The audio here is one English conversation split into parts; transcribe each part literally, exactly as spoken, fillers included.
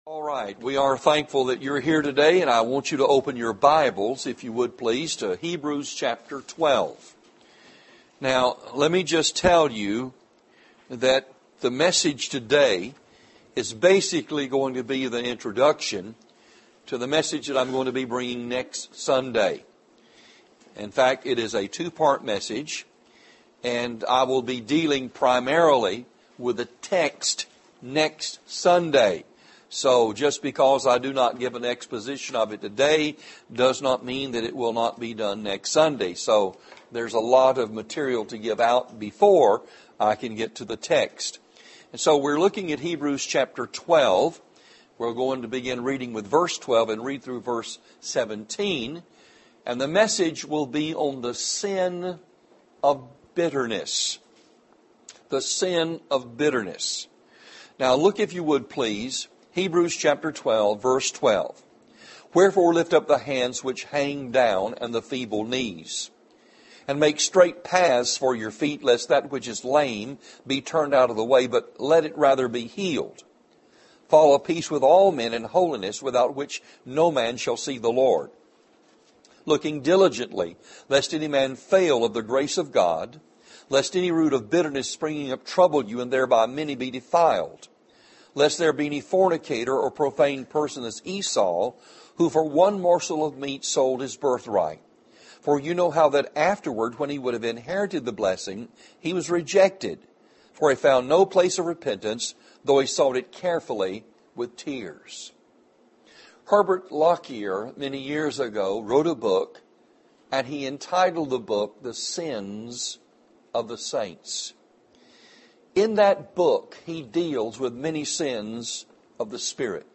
All right, we are thankful that you're here today, and I want you to open your Bibles, if you would please, to Hebrews chapter twelve. Now, let me just tell you that the message today is basically going to be the introduction to the message that I'm going to be bringing next Sunday. In fact, it is a two-part message, and I will be dealing primarily with the text next Sunday. So just because I do not give an exposition of it today does not mean that it will not be done next Sunday. So there's a lot of material to give out before I can get to the text. And so we're looking at Hebrews chapter twelve. We're going to begin reading with verse twelve and read through verse seventeen. And the message will be on the sin of bitterness. The sin of bitterness. Now look, if you would please, Hebrews chapter twelve, verse twelve. Wherefore lift up the hands which hang down and the feeble knees, and make straight paths for your feet, lest that which is lame be turned out of the way, but let it rather be healed. Follow peace with all men and holiness, without which no man shall see the Lord. Looking diligently, lest any man fail of the grace of God, lest any root of bitterness springing up trouble you, and thereby many be defiled. Lest there be any fornicator or profane person as Esau, who for one morsel of meat sold his birthright. For you know how that afterward, when he would have inherited the blessing, he was rejected. For he found no place of repentance, though he sought it carefully with tears. Herbert Lockyer, many years ago, wrote a book, and he entitled the book, The Sins of the Saints. In that book, he deals with many sins of the Spirit.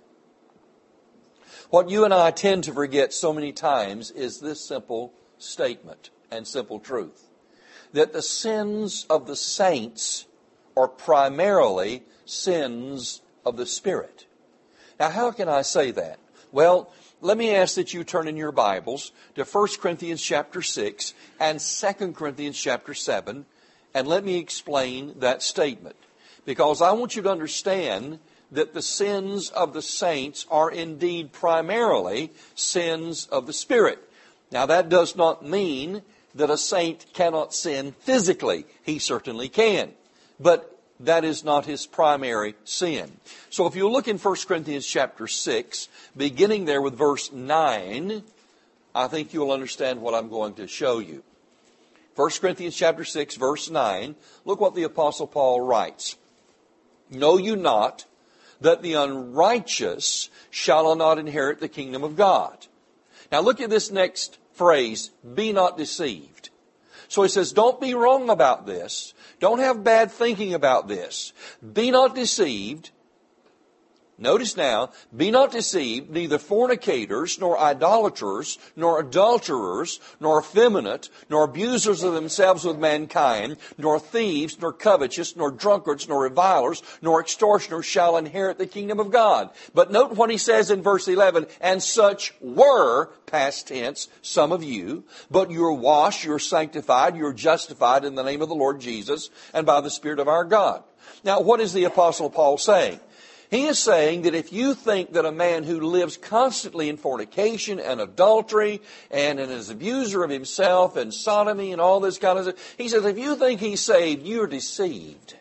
What you and I tend to forget so many times is this simple statement and simple truth, that the sins of the saints are primarily sins of the Spirit. Now, how can I say that? Well, let me ask that you turn in your Bibles to First Corinthians chapter six and Second Corinthians chapter seven, and let me explain that statement, because I want you to understand that the sins of the saints are indeed primarily sins of the Spirit. Now, that does not mean that a saint cannot sin physically. He certainly can. But that is not his primary sin. So if you look in First Corinthians chapter six, beginning there with verse nine, I think you'll understand what I'm going to show you. First Corinthians chapter six, verse nine, look what the Apostle Paul writes. Know you not that the unrighteous shall not inherit the kingdom of God? Now look at this next phrase, be not deceived. So he says, don't be wrong about this. Don't have bad thinking about this. Be not deceived. Notice now, be not deceived, neither fornicators, nor idolaters, nor adulterers, nor effeminate, nor abusers of themselves with mankind, nor thieves, nor covetous, nor drunkards, nor revilers, nor extortioners shall inherit the kingdom of God. But note what he says in verse eleven, and such were, past tense, some of you, but you are washed, you are sanctified, you are justified in the name of the Lord Jesus, and by the Spirit of our God. Now, what is the Apostle Paul saying? He is saying that if you think that a man who lives constantly in fornication and adultery and is an abuser of himself and sodomy and all this kind of stuff, he says if you think he's saved, you're deceived.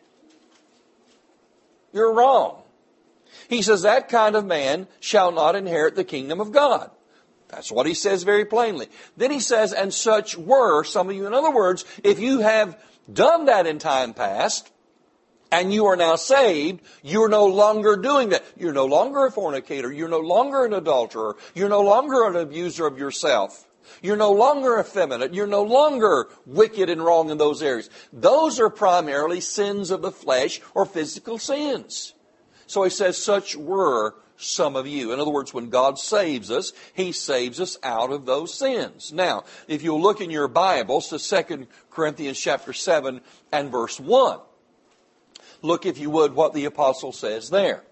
You're wrong. He says that kind of man shall not inherit the kingdom of God. That's what he says very plainly. Then he says, and such were some of you. In other words, if you have done that in time past, and you are now saved, you're no longer doing that. You're no longer a fornicator. You're no longer an adulterer. You're no longer an abuser of yourself. You're no longer effeminate. You're no longer wicked and wrong in those areas. Those are primarily sins of the flesh or physical sins. So he says, such were some of you. In other words, when God saves us, He saves us out of those sins. Now, if you'll look in your Bibles to Second Corinthians chapter seven and verse one. Look, if you would, what the apostle says there.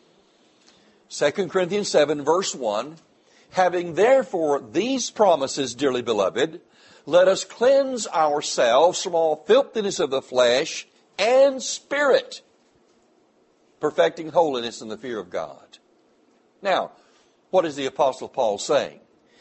Second Corinthians seven, verse one. Having therefore these promises, dearly beloved, let us cleanse ourselves from all filthiness of the flesh and spirit, perfecting holiness in the fear of God. Now, what is the Apostle Paul saying?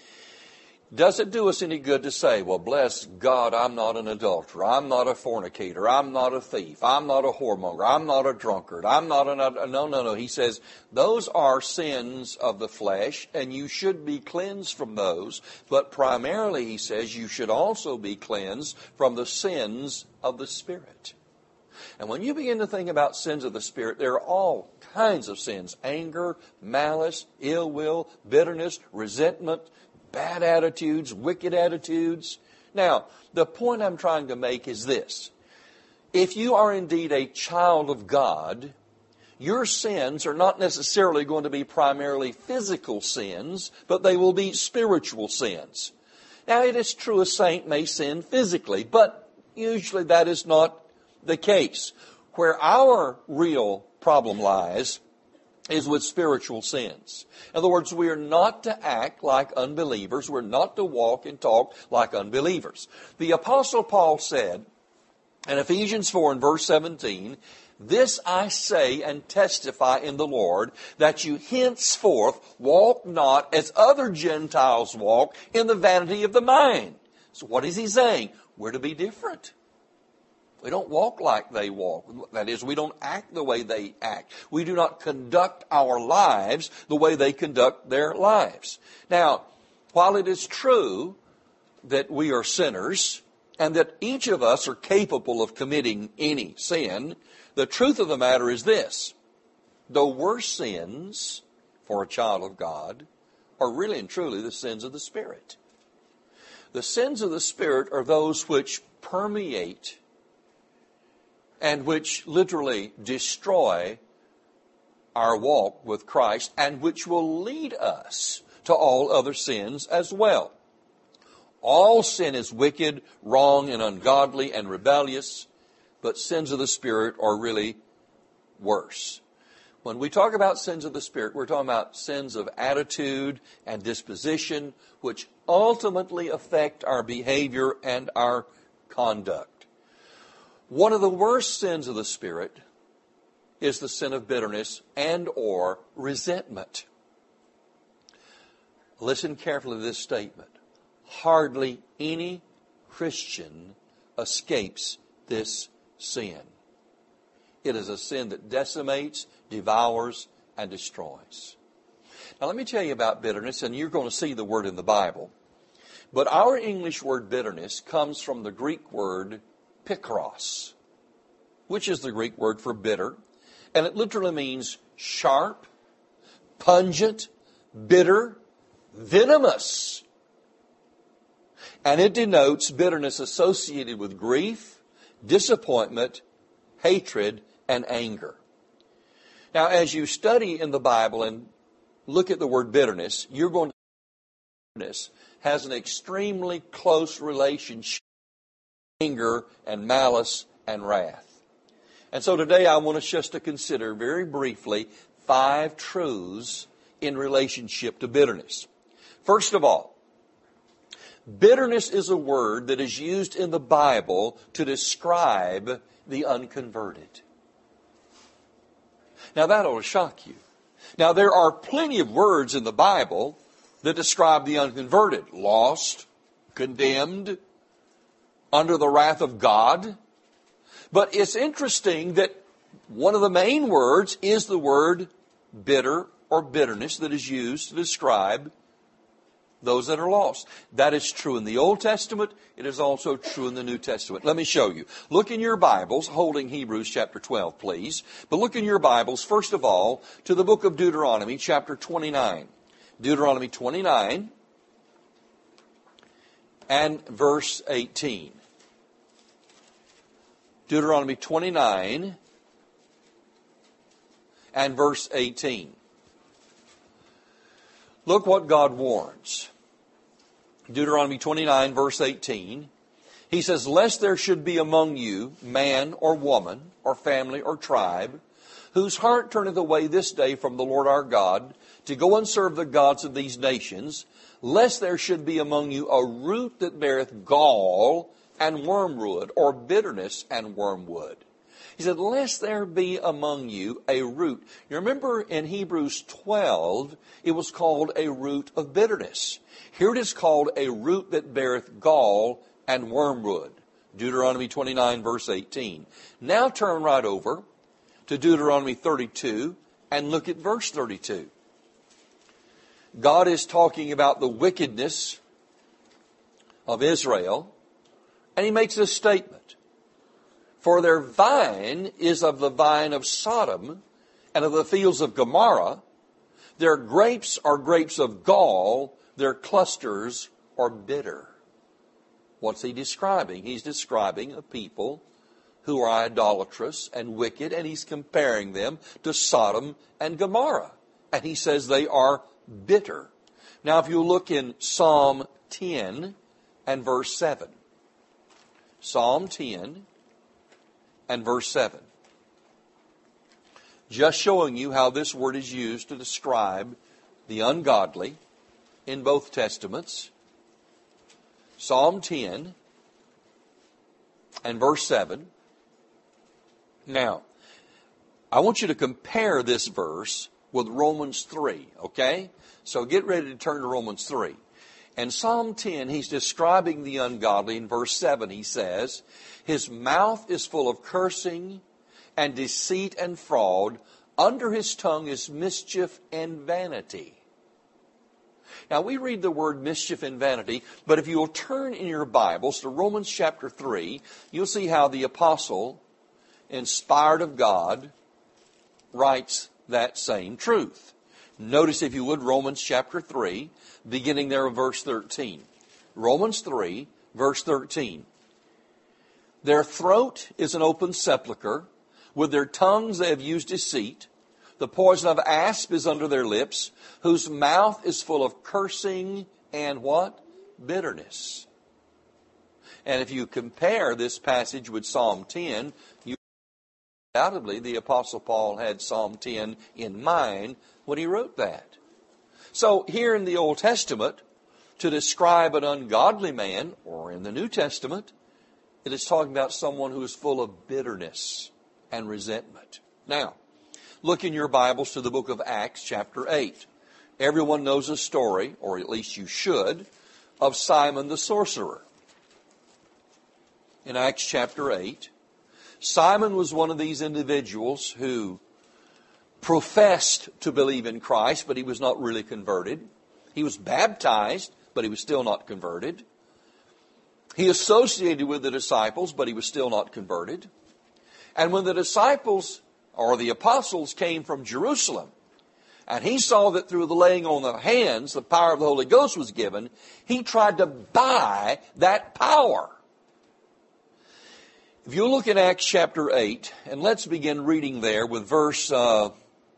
Does it do us any good to say, well, bless God, I'm not an adulterer, I'm not a fornicator, I'm not a thief, I'm not a whoremonger, I'm not a drunkard, I'm not an... No, no, no. He says, those are sins of the flesh, and you should be cleansed from those. But primarily, he says, you should also be cleansed from the sins of the Spirit. And when you begin to think about sins of the Spirit, there are all kinds of sins. Anger, malice, ill will, bitterness, resentment, bad attitudes, wicked attitudes. Now, the point I'm trying to make is this. If you are indeed a child of God, your sins are not necessarily going to be primarily physical sins, but they will be spiritual sins. Now, it is true a saint may sin physically, but usually that is not the case. Where our real problem lies is with spiritual sins. In other words, we are not to act like unbelievers. We're not to walk and talk like unbelievers. The Apostle Paul said in Ephesians four and verse seventeen, this I say and testify in the Lord, that you henceforth walk not as other Gentiles walk in the vanity of the mind. So what is he saying? We're to be different. We don't walk like they walk. That is, we don't act the way they act. We do not conduct our lives the way they conduct their lives. Now, while it is true that we are sinners and that each of us are capable of committing any sin, the truth of the matter is this. The worst sins for a child of God are really and truly the sins of the Spirit. The sins of the Spirit are those which permeate and which literally destroy our walk with Christ, and which will lead us to all other sins as well. All sin is wicked, wrong, and ungodly, and rebellious, but sins of the Spirit are really worse. When we talk about sins of the Spirit, we're talking about sins of attitude and disposition, which ultimately affect our behavior and our conduct. One of the worst sins of the Spirit is the sin of bitterness and or resentment. Listen carefully to this statement. Hardly any Christian escapes this sin. It is a sin that decimates, devours, and destroys. Now let me tell you about bitterness, and you're going to see the word in the Bible. But our English word bitterness comes from the Greek word pikros, which is the Greek word for bitter, and it literally means sharp, pungent, bitter, venomous. And it denotes bitterness associated with grief, disappointment, hatred, and anger. Now, as you study in the Bible and look at the word bitterness, you're going to see bitterness has an extremely close relationship anger and malice and wrath. And so today I want us just to consider very briefly five truths in relationship to bitterness. First of all, bitterness is a word that is used in the Bible to describe the unconverted. Now that ought to shock you. Now there are plenty of words in the Bible that describe the unconverted. Lost, condemned, under the wrath of God. But it's interesting that one of the main words is the word bitter or bitterness that is used to describe those that are lost. That is true in the Old Testament. It is also true in the New Testament. Let me show you. Look in your Bibles, holding Hebrews chapter twelve, please. But look in your Bibles, first of all, to the book of Deuteronomy, chapter twenty-nine. Deuteronomy twenty-nine and verse eighteen. Deuteronomy twenty-nine and verse eighteen. Look what God warns. Deuteronomy twenty-nine, verse eighteen. He says, lest there should be among you man or woman or family or tribe whose heart turneth away this day from the Lord our God to go and serve the gods of these nations, lest there should be among you a root that beareth gall and wormwood, or bitterness and wormwood. He said, lest there be among you a root. You remember in Hebrews twelve, it was called a root of bitterness. Here it is called a root that beareth gall and wormwood. Deuteronomy twenty-nine, verse eighteen. Now turn right over to Deuteronomy thirty-two and look at verse thirty-two. God is talking about the wickedness of Israel, and he makes this statement. For their vine is of the vine of Sodom and of the fields of Gomorrah. Their grapes are grapes of gall, their clusters are bitter. What's he describing? He's describing a people who are idolatrous and wicked, and he's comparing them to Sodom and Gomorrah. And he says they are bitter. Now, if you look in Psalm ten and verse seven. Psalm ten and verse seven. Just showing you how this word is used to describe the ungodly in both Testaments. Psalm ten and verse seven. Now, I want you to compare this verse with Romans three, okay? So get ready to turn to Romans three. In Psalm ten, he's describing the ungodly. In verse seven, he says, his mouth is full of cursing and deceit and fraud. Under his tongue is mischief and vanity. Now, we read the word mischief and vanity, but if you'll turn in your Bibles to Romans chapter three, you'll see how the apostle, inspired of God, writes that same truth. Notice, if you would, Romans chapter three, beginning there of verse thirteen. Romans three, verse thirteen. Their throat is an open sepulchre. With their tongues they have used deceit. The poison of asp is under their lips, whose mouth is full of cursing and what? Bitterness. And if you compare this passage with Psalm ten, you undoubtedly the Apostle Paul had Psalm ten in mind when he wrote that. So here in the Old Testament, to describe an ungodly man, or in the New Testament, it is talking about someone who is full of bitterness and resentment. Now, look in your Bibles to the book of Acts chapter eight. Everyone knows a story, or at least you should, of Simon the sorcerer. In Acts chapter eight, Simon was one of these individuals who professed to believe in Christ, but he was not really converted. He was baptized, but he was still not converted. He associated with the disciples, but he was still not converted. And when the disciples or the apostles came from Jerusalem, and he saw that through the laying on of hands, the power of the Holy Ghost was given, he tried to buy that power. If you look in Acts chapter eight, and let's begin reading there with verse, uh,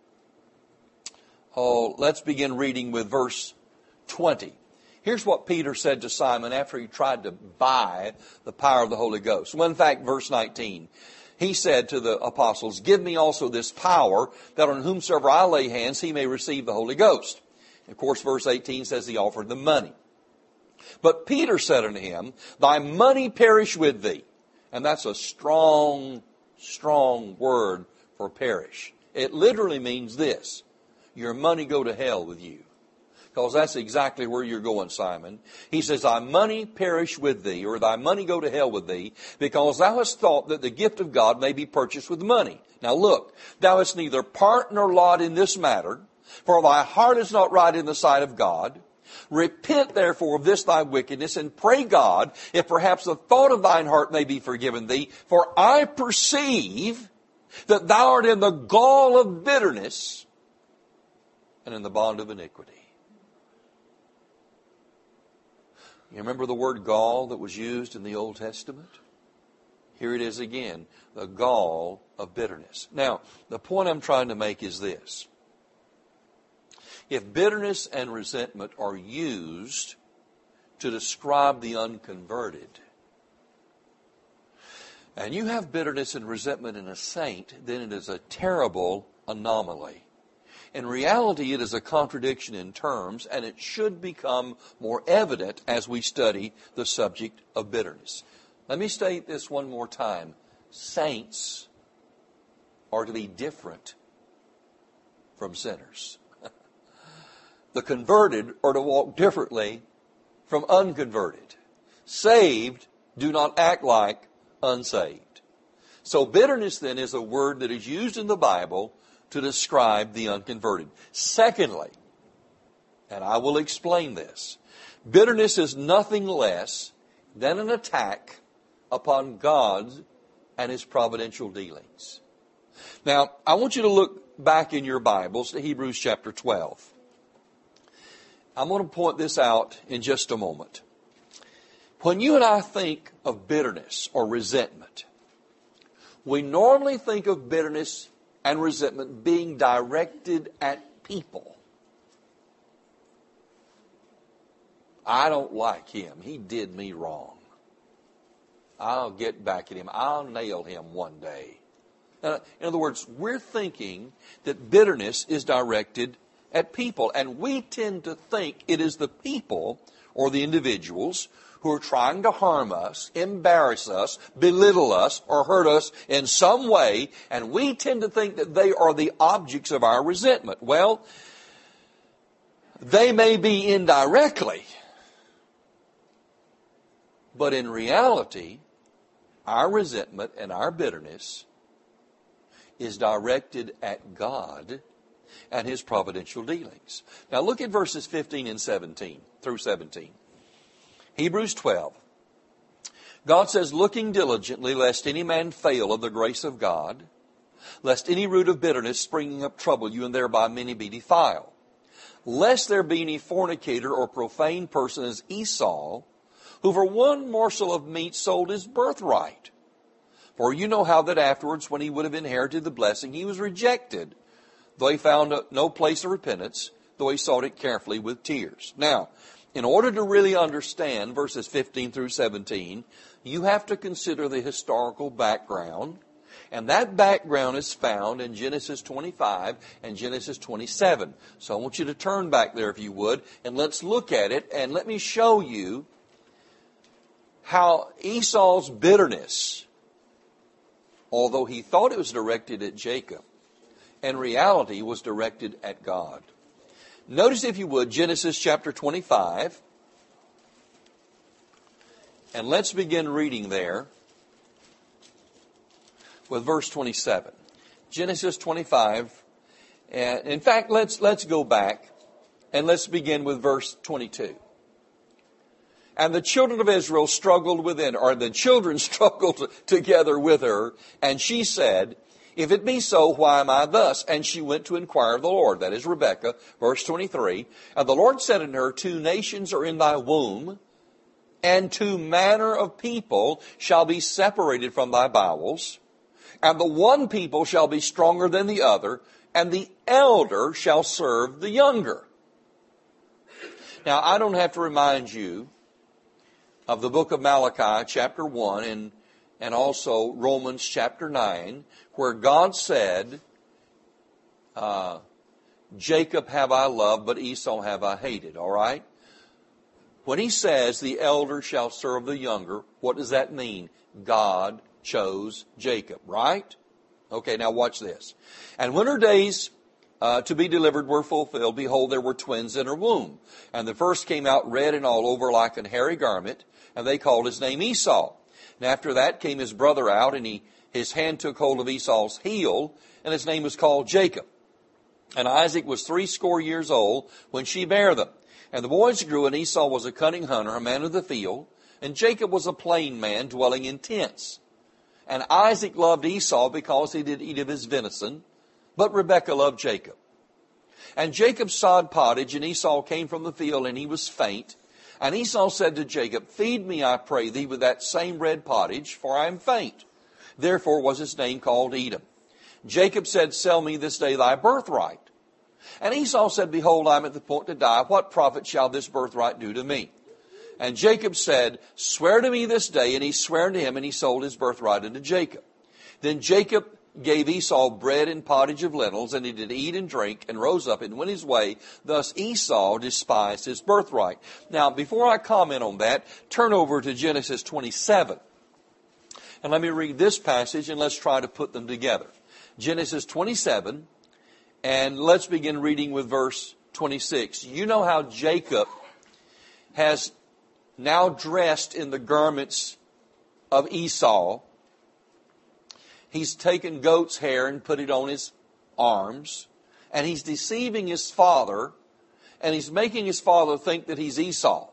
oh, let's begin reading with verse twenty. Here's what Peter said to Simon after he tried to buy the power of the Holy Ghost. Well, in fact, verse nineteen. He said to the apostles, give me also this power, that on whomsoever I lay hands, he may receive the Holy Ghost. And of course, verse eighteen says he offered them money. But Peter said unto him, thy money perish with thee. And that's a strong, strong word for perish. It literally means this: your money go to hell with you. Because that's exactly where you're going, Simon. He says, thy money perish with thee, or thy money go to hell with thee, because thou hast thought that the gift of God may be purchased with money. Now look, thou hast neither part nor lot in this matter, for thy heart is not right in the sight of God. Repent therefore of this thy wickedness, and pray God, if perhaps the thought of thine heart may be forgiven thee. For I perceive that thou art in the gall of bitterness and in the bond of iniquity. You remember the word gall that was used in the Old Testament? Here it is again, the gall of bitterness. Now, the point I'm trying to make is this. If bitterness and resentment are used to describe the unconverted, and you have bitterness and resentment in a saint, then it is a terrible anomaly. In reality, it is a contradiction in terms, and it should become more evident as we study the subject of bitterness. Let me state this one more time. Saints are to be different from sinners. The converted are to walk differently from unconverted. Saved do not act like unsaved. So bitterness then is a word that is used in the Bible to describe the unconverted. Secondly, and I will explain this, bitterness is nothing less than an attack upon God and His providential dealings. Now, I want you to look back in your Bibles to Hebrews chapter twelve. I'm going to point this out in just a moment. When you and I think of bitterness or resentment, we normally think of bitterness and resentment being directed at people. I don't like him. He did me wrong. I'll get back at him. I'll nail him one day. In other words, we're thinking that bitterness is directed at people. And we tend to think it is the people or the individuals who are trying to harm us, embarrass us, belittle us, or hurt us in some way. And we tend to think that they are the objects of our resentment. Well, they may be indirectly. But in reality, our resentment and our bitterness is directed at God and His providential dealings. Now look at verses fifteen and seventeen through seventeen. Hebrews twelve. God says, looking diligently, lest any man fail of the grace of God, lest any root of bitterness springing up trouble you, and thereby many be defiled. Lest there be any fornicator or profane person as Esau, who for one morsel of meat sold his birthright. For you know how that afterwards, when he would have inherited the blessing, he was rejected, though he found no place of repentance, though he sought it carefully with tears. Now, in order to really understand verses fifteen through seventeen, you have to consider the historical background. And that background is found in Genesis twenty-five and Genesis twenty-seven. So I want you to turn back there if you would, and let's look at it, and let me show you how Esau's bitterness, although he thought it was directed at Jacob, in reality was directed at God. Notice, if you would, Genesis chapter twenty-five. And let's begin reading there with verse twenty-seven. Genesis twenty-five. And in fact, let's, let's go back and let's begin with verse twenty-two. And the children of Israel struggled within, or the children struggled together with her, and she said, if it be so, why am I thus? And she went to inquire of the Lord. That is Rebekah, verse twenty-three. And the Lord said unto her, two nations are in thy womb, and two manner of people shall be separated from thy bowels. And the one people shall be stronger than the other, and the elder shall serve the younger. Now, I don't have to remind you of the book of Malachi, chapter one, and, and also Romans, chapter nine, where God said, uh, Jacob have I loved, but Esau have I hated, all right? When he says the elder shall serve the younger, what does that mean? God chose Jacob, right? Okay, now watch this. And when her days uh, to be delivered were fulfilled, behold, there were twins in her womb. And the first came out red and all over like an hairy garment, and they called his name Esau. And after that came his brother out, and he his hand took hold of Esau's heel, and his name was called Jacob. And Isaac was threescore years old when she bare them. And the boys grew, and Esau was a cunning hunter, a man of the field, and Jacob was a plain man, dwelling in tents. And Isaac loved Esau because he did eat of his venison, but Rebekah loved Jacob. And Jacob sawed pottage, and Esau came from the field, and he was faint. And Esau said to Jacob, feed me, I pray thee, with that same red pottage, for I am faint. Therefore was his name called Edom. Jacob said, sell me this day thy birthright. And Esau said, behold, I am at the point to die. What profit shall this birthright do to me? And Jacob said, swear to me this day. And he sware unto him, and he sold his birthright unto Jacob. Then Jacob gave Esau bread and pottage of lentils, and he did eat and drink, and rose up and went his way. Thus Esau despised his birthright. Now, before I comment on that, turn over to Genesis twenty-seven. And let me read this passage, and let's try to put them together. Genesis twenty-seven, and let's begin reading with verse twenty-six. You know how Jacob has now dressed in the garments of Esau. He's taken goat's hair and put it on his arms, and he's deceiving his father, and he's making his father think that he's Esau.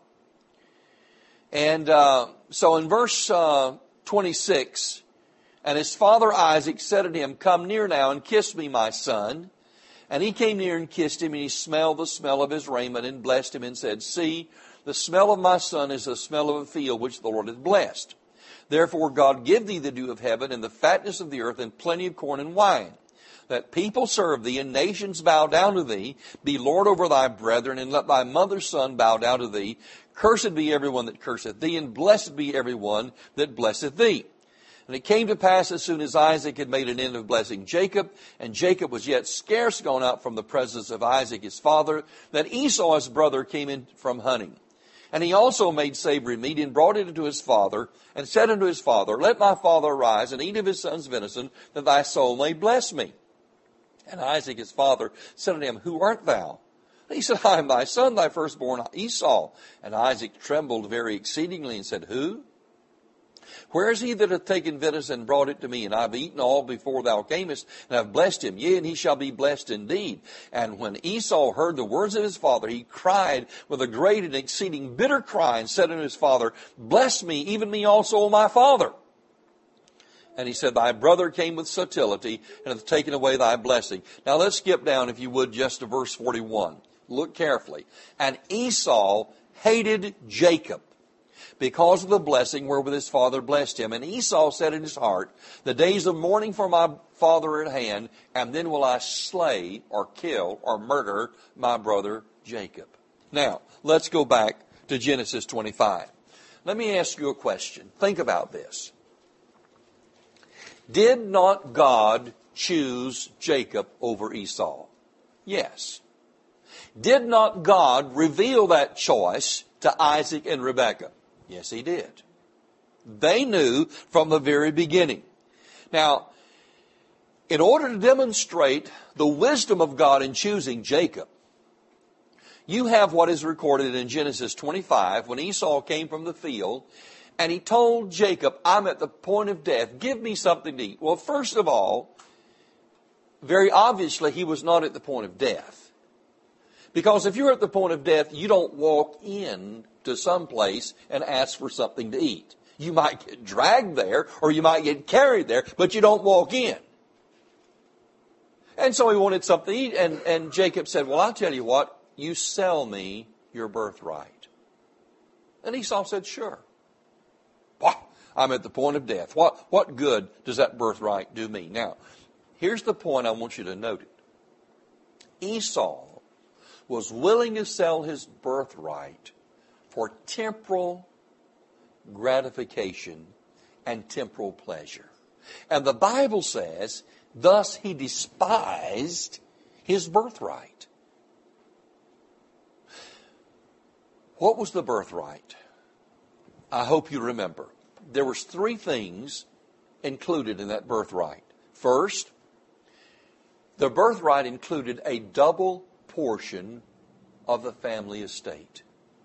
And uh, so in verse uh, twenty-six, and his father Isaac said to him, "Come near now and kiss me, my son." And he came near and kissed him, and he smelled the smell of his raiment and blessed him and said, "See, the smell of my son is the smell of a field which the Lord hath blessed. Therefore God give thee the dew of heaven and the fatness of the earth and plenty of corn and wine. That people serve thee and nations bow down to thee. Be Lord over thy brethren, and let thy mother's son bow down to thee. Cursed be everyone that curseth thee, and blessed be everyone that blesseth thee." And it came to pass, as soon as Isaac had made an end of blessing Jacob, and Jacob was yet scarce gone out from the presence of Isaac his father, that Esau his brother came in from hunting. And he also made savory meat, and brought it unto his father, and said unto his father, "Let my father arise, and eat of his son's venison, that thy soul may bless me." And Isaac his father said unto him, "Who art thou?" And he said, "I am thy son, thy firstborn Esau." And Isaac trembled very exceedingly, and said, "Who? Where is he that hath taken venison and brought it to me? And I have eaten all before thou camest, and have blessed him. Yea, and he shall be blessed indeed." And when Esau heard the words of his father, he cried with a great and exceeding bitter cry, and said unto his father, "Bless me, even me also, O my father." And he said, "Thy brother came with subtlety, and hath taken away thy blessing." Now let's skip down, if you would, just to verse forty-one. Look carefully. "And Esau hated Jacob, because of the blessing wherewith his father blessed him. And Esau said in his heart, The days of mourning for my father are at hand, and then will I slay or kill or murder my brother Jacob." Now, let's go back to Genesis twenty-five. Let me ask you a question. Think about this. Did not God choose Jacob over Esau? Yes. Did not God reveal that choice to Isaac and Rebekah? Yes, he did. They knew from the very beginning. Now, in order to demonstrate the wisdom of God in choosing Jacob, you have what is recorded in Genesis twenty-five, when Esau came from the field, and he told Jacob, "I'm at the point of death. Give me something to eat." Well, first of all, very obviously, he was not at the point of death. Because if you're at the point of death, you don't walk in to some place and ask for something to eat. You might get dragged there, or you might get carried there, but you don't walk in. And so he wanted something to eat, and, and Jacob said, "Well, I'll tell you what, you sell me your birthright." And Esau said, "Sure. What? I'm at the point of death. What, what good does that birthright do me?" Now, here's the point I want you to note it. Esau was willing to sell his birthright for temporal gratification and temporal pleasure. And the Bible says, thus he despised his birthright. What was the birthright? I hope you remember. There was three things included in that birthright. First, the birthright included a double portion of the family estate.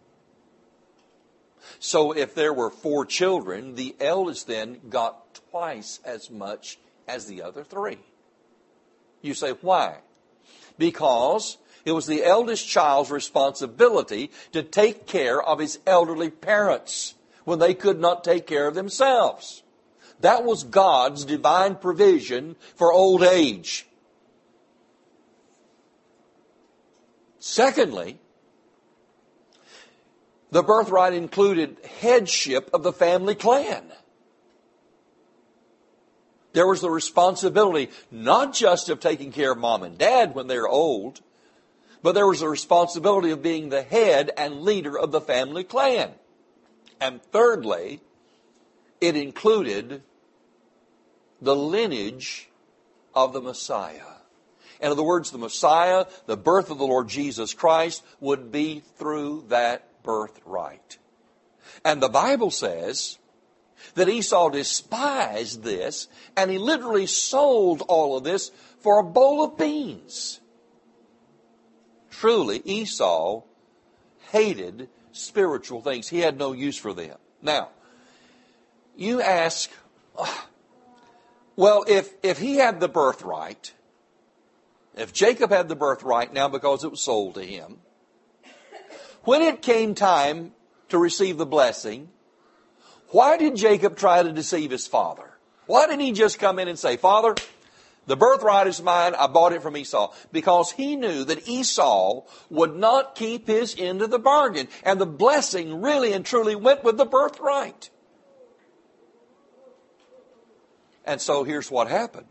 So if there were four children, the eldest then got twice as much as the other three. You say, why? Because it was the eldest child's responsibility to take care of his elderly parents when they could not take care of themselves. That was God's divine provision for old age. Secondly, the birthright included headship of the family clan. There was the responsibility not just of taking care of mom and dad when they're old, but there was the responsibility of being the head and leader of the family clan. And thirdly, it included the lineage of the Messiah. In other words, the Messiah, the birth of the Lord Jesus Christ, would be through that birthright. And the Bible says that Esau despised this, and he literally sold all of this for a bowl of beans. Truly, Esau hated spiritual things. He had no use for them. Now, you ask, well, if, if he had the birthright, if Jacob had the birthright now because it was sold to him, when it came time to receive the blessing, why did Jacob try to deceive his father? Why didn't he just come in and say, Father, the birthright is mine, I bought it from Esau? Because he knew that Esau would not keep his end of the bargain. And the blessing really and truly went with the birthright. And so here's what happened.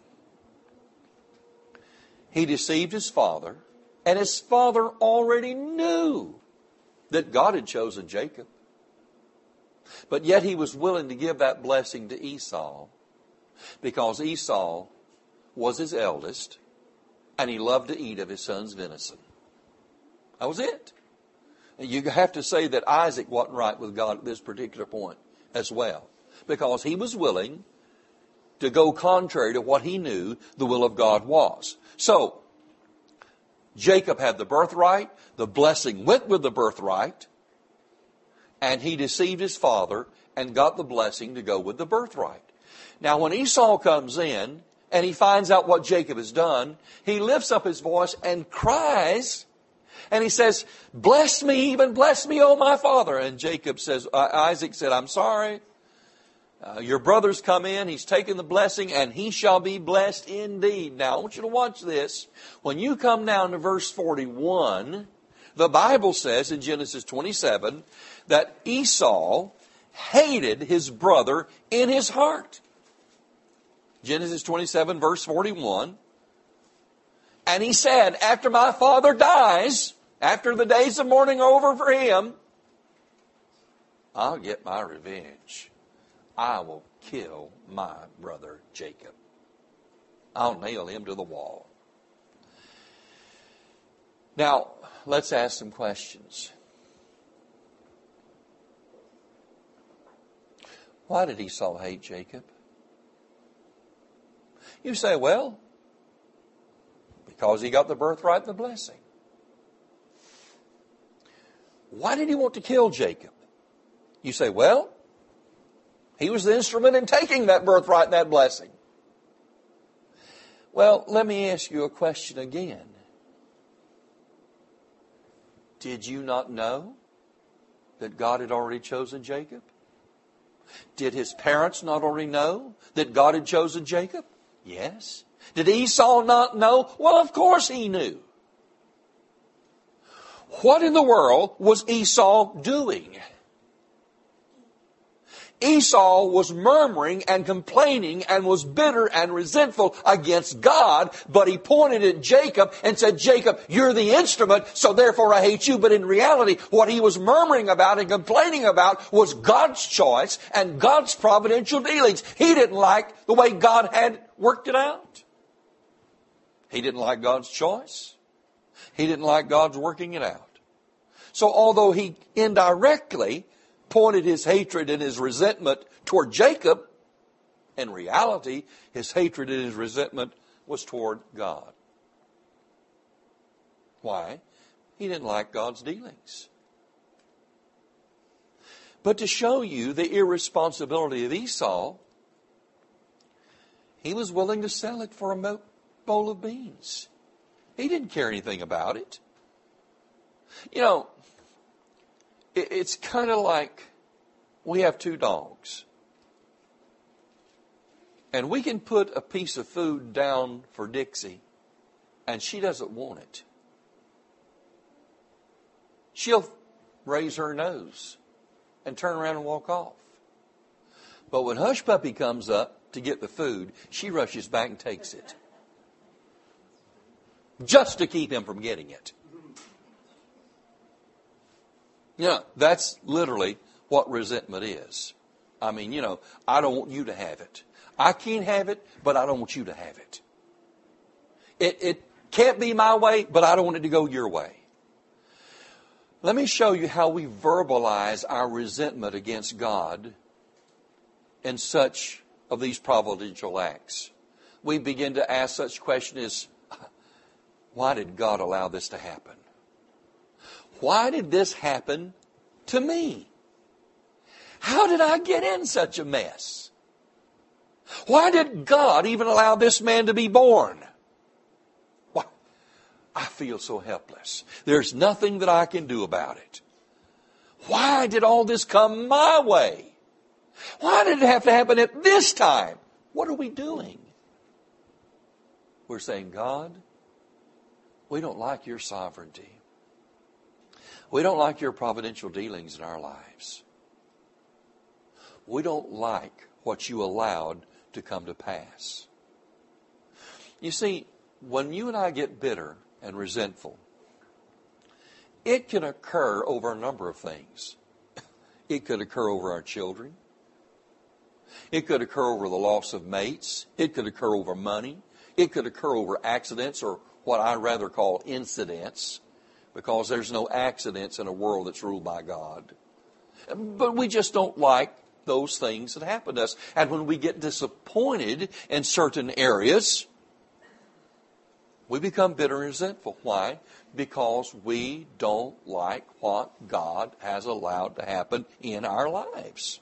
He deceived his father, and his father already knew that God had chosen Jacob. But yet he was willing to give that blessing to Esau because Esau was his eldest, and he loved to eat of his son's venison. That was it. And you have to say that Isaac wasn't right with God at this particular point as well, because he was willing to go contrary to what he knew the will of God was. So, Jacob had the birthright, the blessing went with the birthright, and he deceived his father and got the blessing to go with the birthright. Now, when Esau comes in and he finds out what Jacob has done, he lifts up his voice and cries, and he says, bless me, even bless me, O my father. And Jacob says, uh, Isaac said, I'm sorry. Uh, your brother's come in, he's taken the blessing, and he shall be blessed indeed. Now, I want you to watch this. When you come down to verse forty-one, the Bible says in Genesis twenty-seven that Esau hated his brother in his heart. Genesis twenty-seven, verse forty-one. And he said, after my father dies, after the days of mourning are over for him, I'll get my revenge. I will kill my brother Jacob. I'll nail him to the wall. Now, let's ask some questions. Why did Esau hate Jacob? You say, well, because he got the birthright and the blessing. Why did he want to kill Jacob? You say, well, he was the instrument in taking that birthright and that blessing. Well, let me ask you a question again. Did you not know that God had already chosen Jacob? Did his parents not already know that God had chosen Jacob? Yes. Did Esau not know? Well, of course he knew. What in the world was Esau doing? Esau was murmuring and complaining and was bitter and resentful against God, but he pointed at Jacob and said, Jacob, you're the instrument, so therefore I hate you. But in reality, what he was murmuring about and complaining about was God's choice and God's providential dealings. He didn't like the way God had worked it out. He didn't like God's choice. He didn't like God's working it out. So although he indirectly pointed his hatred and his resentment toward Jacob, in reality, his hatred and his resentment was toward God. Why? He didn't like God's dealings. But to show you the irresponsibility of Esau, he was willing to sell it for a bowl of beans. He didn't care anything about it. You know, it's kind of like we have two dogs. And we can put a piece of food down for Dixie, and she doesn't want it. She'll raise her nose and turn around and walk off. But when Hush Puppy comes up to get the food, she rushes back and takes it. Just to keep him from getting it. You know, that's literally what resentment is. I mean, you know, I don't want you to have it. I can't have it, but I don't want you to have it. It, it can't be my way, but I don't want it to go your way. Let me show you how we verbalize our resentment against God in such of these providential acts, we begin to ask such questions as, why did God allow this to happen? Why did this happen to me? How did I get in such a mess? Why did God even allow this man to be born? Why? I feel so helpless. There's nothing that I can do about it. Why did all this come my way? Why did it have to happen at this time? What are we doing? We're saying, God, we don't like your sovereignty. We don't like your providential dealings in our lives. We don't like what you allowed to come to pass. You see, when you and I get bitter and resentful, it can occur over a number of things. It could occur over our children. It could occur over the loss of mates. It could occur over money. It could occur over accidents, or what I rather call incidents, because there's no accidents in a world that's ruled by God. But we just don't like those things that happen to us. And when we get disappointed in certain areas, we become bitter and resentful. Why? Because we don't like what God has allowed to happen in our lives.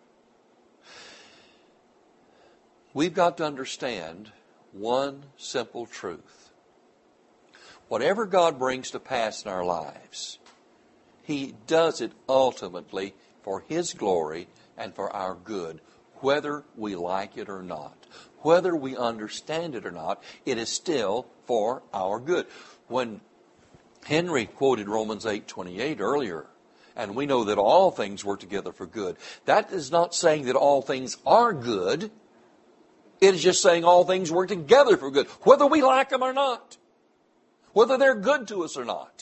We've got to understand one simple truth. Whatever God brings to pass in our lives, He does it ultimately for His glory and for our good, whether we like it or not. Whether we understand it or not, it is still for our good. When Henry quoted Romans eight twenty-eight earlier, and we know that all things work together for good, that is not saying that all things are good. It is just saying all things work together for good, whether we like them or not, whether they're good to us or not.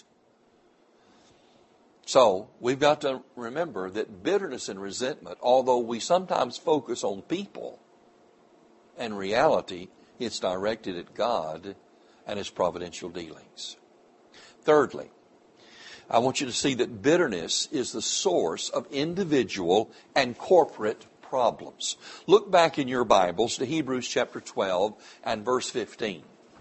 So, we've got to remember that bitterness and resentment, although we sometimes focus on people, in reality, it's directed at God and His providential dealings. Thirdly, I want you to see that bitterness is the source of individual and corporate problems. Look back in your Bibles to Hebrews chapter twelve and verse fifteen.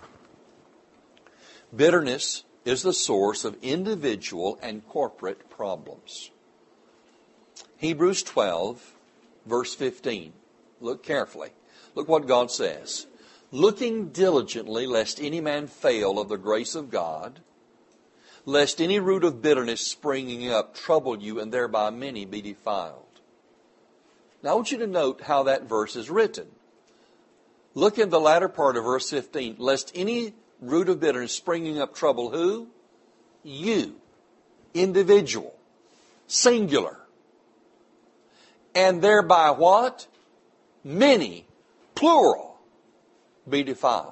Bitterness is the source of individual and corporate problems. Hebrews twelve, verse fifteen. Look carefully. Look what God says. Looking diligently, lest any man fail of the grace of God, lest any root of bitterness springing up trouble you, and thereby many be defiled. Now I want you to note how that verse is written. Look in the latter part of verse fifteen. Lest any root of bitterness springing up trouble who? You. Individual. Singular. And thereby what? Many. Plural. Be defiled.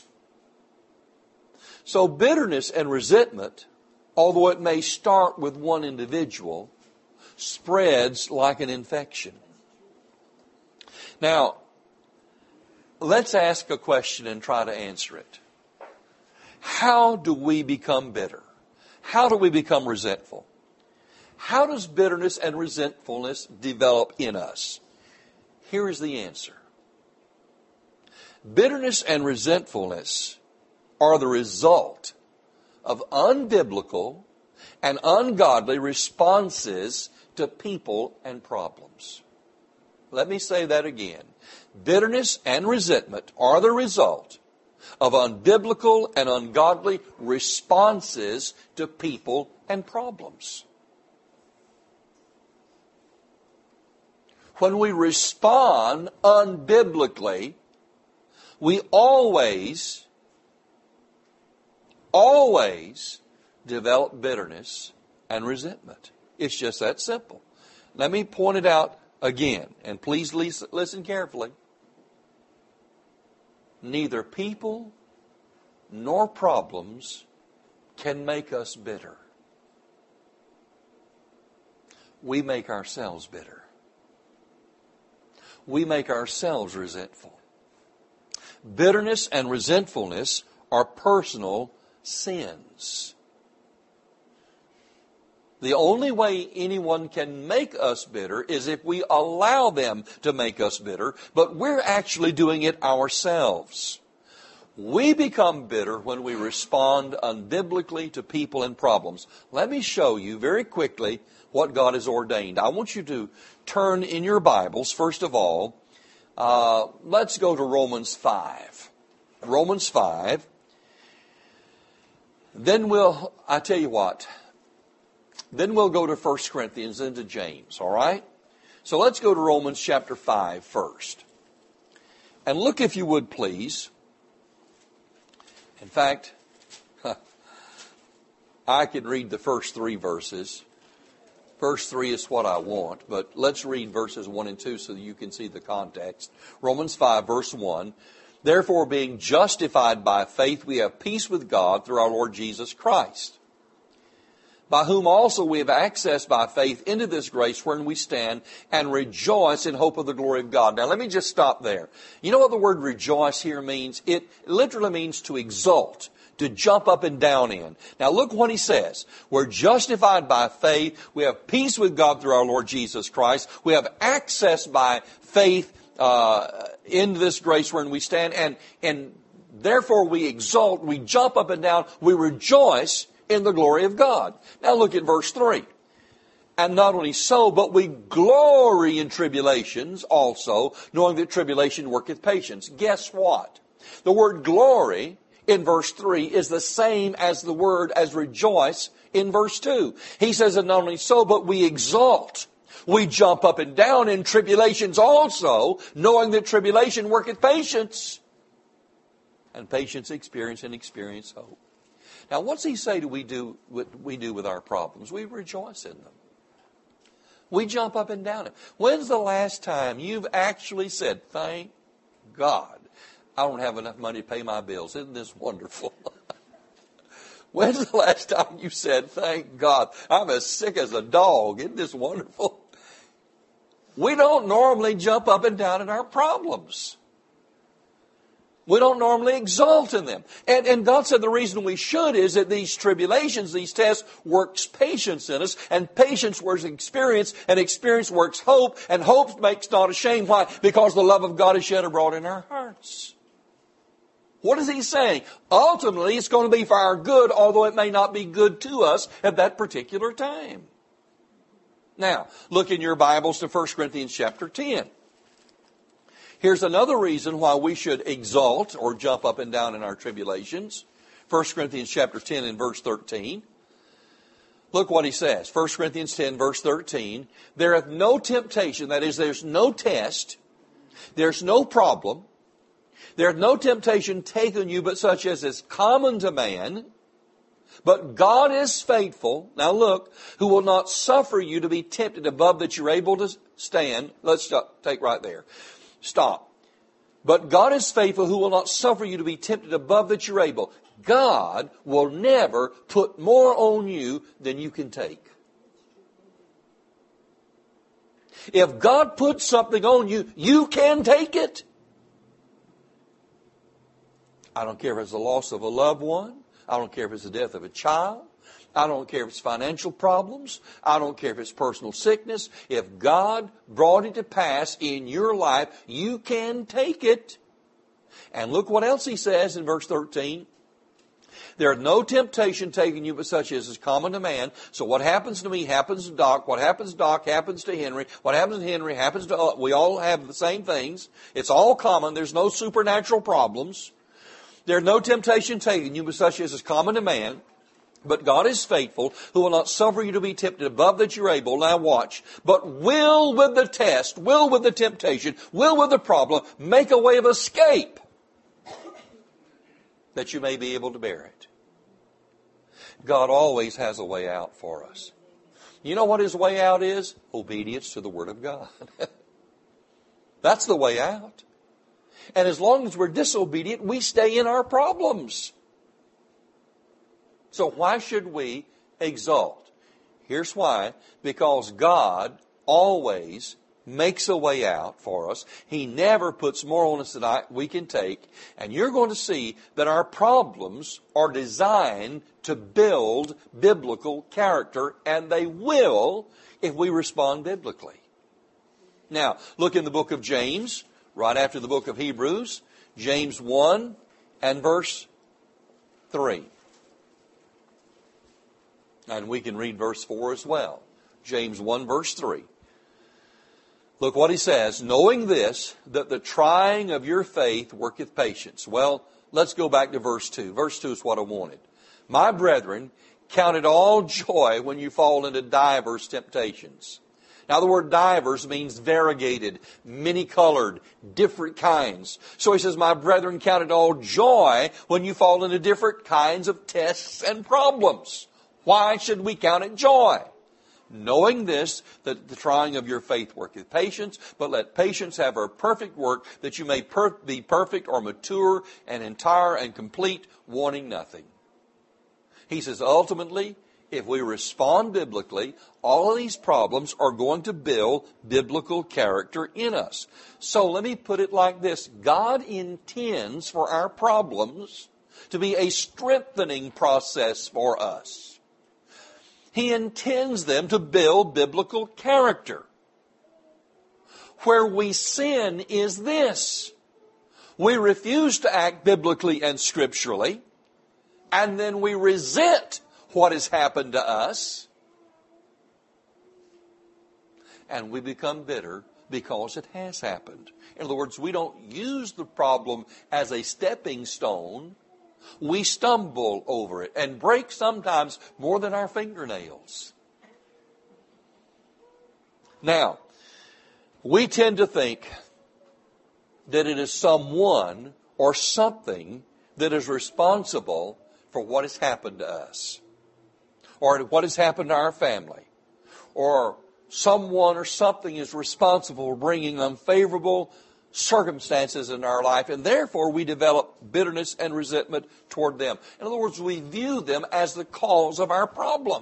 So bitterness and resentment, although it may start with one individual, spreads like an infection. Now, let's ask a question and try to answer it. How do we become bitter? How do we become resentful? How does bitterness and resentfulness develop in us? Here is the answer. Bitterness and resentfulness are the result of unbiblical and ungodly responses to people and problems. Let me say that again. Bitterness and resentment are the result of unbiblical and ungodly responses to people and problems. When we respond unbiblically, we always, always develop bitterness and resentment. It's just that simple. Let me point it out again, and please listen carefully. Neither people nor problems can make us bitter. We make ourselves bitter. We make ourselves resentful. Bitterness and resentfulness are personal sins. The only way anyone can make us bitter is if we allow them to make us bitter, but we're actually doing it ourselves. We become bitter when we respond unbiblically to people and problems. Let me show you very quickly what God has ordained. I want you to turn in your Bibles, first of all, uh, let's go to Romans five. Romans five. Then we'll, I tell you what, then we'll go to First Corinthians and to James, all right? So let's go to Romans chapter five first. And look, if you would, please. In fact, I could read the first three verses. Verse three is what I want, but let's read verses one and two so that you can see the context. Romans five, verse one. Therefore, being justified by faith, we have peace with God through our Lord Jesus Christ, by whom also we have access by faith into this grace wherein we stand and rejoice in hope of the glory of God. Now, let me just stop there. You know what the word rejoice here means? It literally means to exult, to jump up and down in. Now, look what he says. We're justified by faith. We have peace with God through our Lord Jesus Christ. We have access by faith uh, into this grace wherein we stand. And, and therefore we exult, we jump up and down, we rejoice in the glory of God. Now look at verse three. And not only so, but we glory in tribulations also, knowing that tribulation worketh patience. Guess what? The word glory in verse three is the same as the word as rejoice in verse two. He says, and not only so, but we exalt. We jump up and down in tribulations also, knowing that tribulation worketh patience. And patience experience, and experience hope. Now, what's he say do we do what we do with our problems? We rejoice in them. We jump up and down. When's the last time you've actually said, thank God, I don't have enough money to pay my bills. Isn't this wonderful? When's the last time you said, thank God, I'm as sick as a dog. Isn't this wonderful? We don't normally jump up and down in our problems. We don't normally exult in them. And, and God said the reason we should is that these tribulations, these tests, works patience in us. And patience works experience. And experience works hope. And hope makes not ashamed. Why? Because the love of God is shed abroad in our hearts. What is he saying? Ultimately, it's going to be for our good, although it may not be good to us at that particular time. Now, look in your Bibles to First Corinthians chapter ten. Here's another reason why we should exult or jump up and down in our tribulations. First Corinthians chapter ten and verse thirteen. Look what he says. First Corinthians ten verse thirteen. There hath no temptation, that is, there's no test, there's no problem, there hath no temptation taken you but such as is common to man. But God is faithful, now look, who will not suffer you to be tempted above that you're able to stand. Let's stop, take right there. Stop. But God is faithful, who will not suffer you to be tempted above that you're able. God will never put more on you than you can take. If God puts something on you, you can take it. I don't care if it's the loss of a loved one. I don't care if it's the death of a child. I don't care if it's financial problems. I don't care if it's personal sickness. If God brought it to pass in your life, you can take it. And look what else he says in verse thirteen. There is no temptation taken you but such as is common to man. So what happens to me happens to Doc. What happens to Doc happens to Henry. What happens to Henry happens to us. We all have the same things. It's all common. There's no supernatural problems. There is no temptation taken you but such as is common to man. But God is faithful, who will not suffer you to be tempted above that you're able. Now watch. But will with the test, will with the temptation, will with the problem, make a way of escape, that you may be able to bear it. God always has a way out for us. You know what his way out is? Obedience to the Word of God. That's the way out. And as long as we're disobedient, we stay in our problems. So why should we exult? Here's why. Because God always makes a way out for us. He never puts more on us than I, we can take. And you're going to see that our problems are designed to build biblical character, and they will if we respond biblically. Now, look in the book of James, right after the book of Hebrews, James one and verse three. And we can read verse four as well. James one verse three. Look what he says, knowing this, that the trying of your faith worketh patience. Well, let's go back to verse two. Verse two is what I wanted. My brethren, count it all joy when you fall into divers temptations. Now the word divers means variegated, many-colored, different kinds. So he says, my brethren, count it all joy when you fall into different kinds of tests and problems. Why should we count it joy? Knowing this, that the trying of your faith worketh patience, but let patience have her perfect work, that you may per- be perfect or mature and entire and complete, wanting nothing. He says, ultimately, if we respond biblically, all of these problems are going to build biblical character in us. So let me put it like this. God intends for our problems to be a strengthening process for us. He intends them to build biblical character. Where we sin is this. We refuse to act biblically and scripturally, and then we resent what has happened to us, and we become bitter because it has happened. In other words, we don't use the problem as a stepping stone. We stumble over it and break sometimes more than our fingernails. Now, we tend to think that it is someone or something that is responsible for what has happened to us, or what has happened to our family, or someone or something is responsible for bringing unfavorable circumstances in our life, and therefore we develop bitterness and resentment toward them. In other words, we view them as the cause of our problem.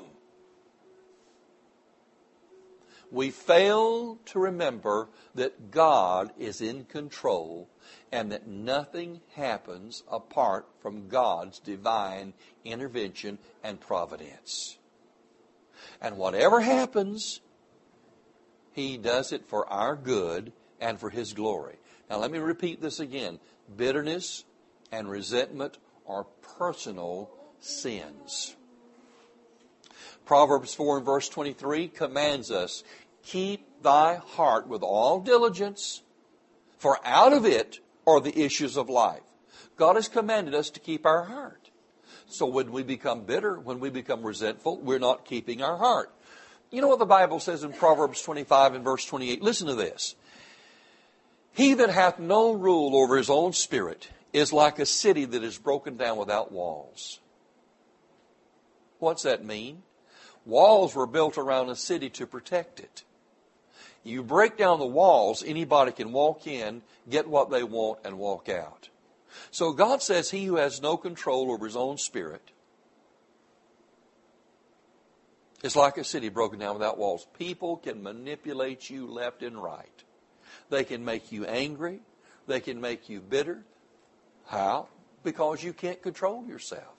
We fail to remember that God is in control and that nothing happens apart from God's divine intervention and providence. And whatever happens, He does it for our good and for His glory. Now let me repeat this again. Bitterness and resentment are personal sins. Proverbs four and verse twenty-three commands us, keep thy heart with all diligence, for out of it are the issues of life. God has commanded us to keep our heart. So when we become bitter, when we become resentful, we're not keeping our heart. You know what the Bible says in Proverbs twenty-five and verse twenty-eight? Listen to this. He that hath no rule over his own spirit is like a city that is broken down without walls. What's that mean? Walls were built around a city to protect it. You break down the walls, anybody can walk in, get what they want, and walk out. So God says he who has no control over his own spirit is like a city broken down without walls. People can manipulate you left and right. They can make you angry. They can make you bitter. How? Because you can't control yourself.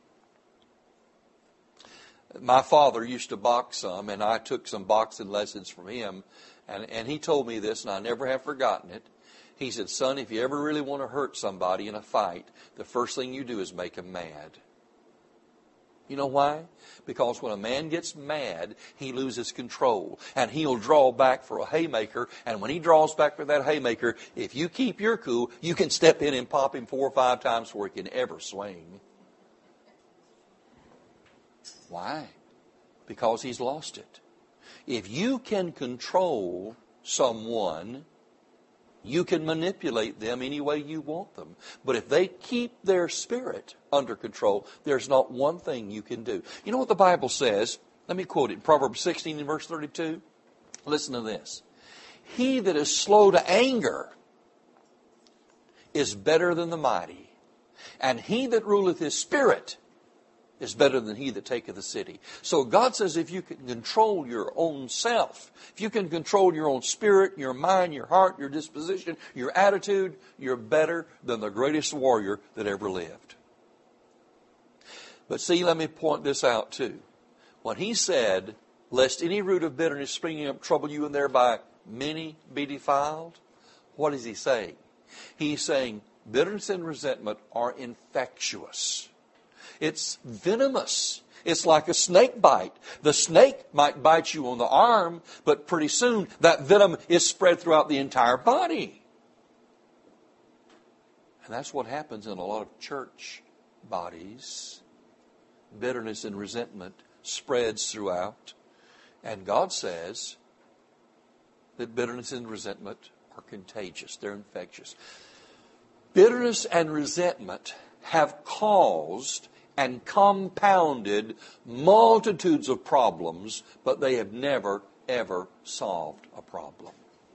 My father used to box some, and I took some boxing lessons from him. And, and he told me this, and I never have forgotten it. He said, son, if you ever really want to hurt somebody in a fight, the first thing you do is make them mad. You know why? Because when a man gets mad, he loses control. And he'll draw back for a haymaker. And when he draws back for that haymaker, if you keep your cool, you can step in and pop him four or five times before he can ever swing. Why? Because he's lost it. If you can control someone, you can manipulate them any way you want them. But if they keep their spirit under control, there's not one thing you can do. You know what the Bible says? Let me quote it. Proverbs sixteen and verse thirty-two. Listen to this. He that is slow to anger is better than the mighty, and he that ruleth his spirit is better than he that taketh the city. So God says if you can control your own self, if you can control your own spirit, your mind, your heart, your disposition, your attitude, you're better than the greatest warrior that ever lived. But see, let me point this out too. When he said, lest any root of bitterness springing up trouble you, and thereby many be defiled, what is he saying? He's saying bitterness and resentment are infectious. It's venomous. It's like a snake bite. The snake might bite you on the arm, but pretty soon that venom is spread throughout the entire body. And that's what happens in a lot of church bodies. Bitterness and resentment spreads throughout. And God says that bitterness and resentment are contagious. They're infectious. Bitterness and resentment have caused and compounded multitudes of problems, but they have never, ever solved a problem.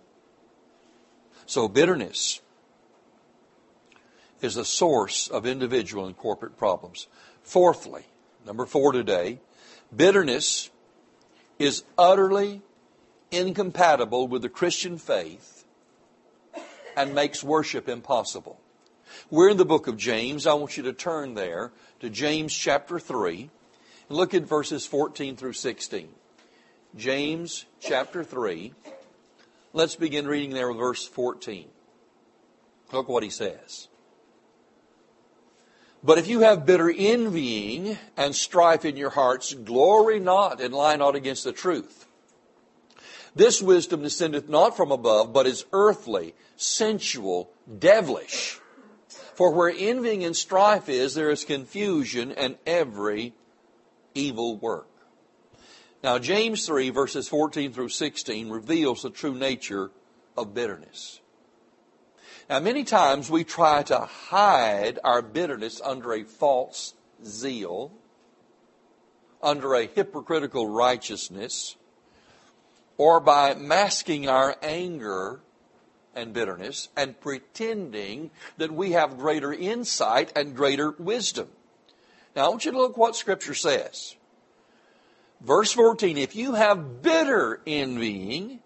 So bitterness is the source of individual and corporate problems. Fourthly, number four today, bitterness is utterly incompatible with the Christian faith and makes worship impossible. We're in the book of James. I want you to turn there to James chapter three and look at verses fourteen through sixteen. James chapter three. Let's begin reading there with verse fourteen. Look what he says. But if you have bitter envying and strife in your hearts, glory not and lie not against the truth. This wisdom descendeth not from above, but is earthly, sensual, devilish. For where envying and strife is, there is confusion and every evil work. Now, James three, verses fourteen through sixteen, reveals the true nature of bitterness. Now, many times we try to hide our bitterness under a false zeal, under a hypocritical righteousness, or by masking our anger and bitterness and pretending that we have greater insight and greater wisdom. Now, I want you to look what Scripture says. Verse fourteen, if you have bitter envying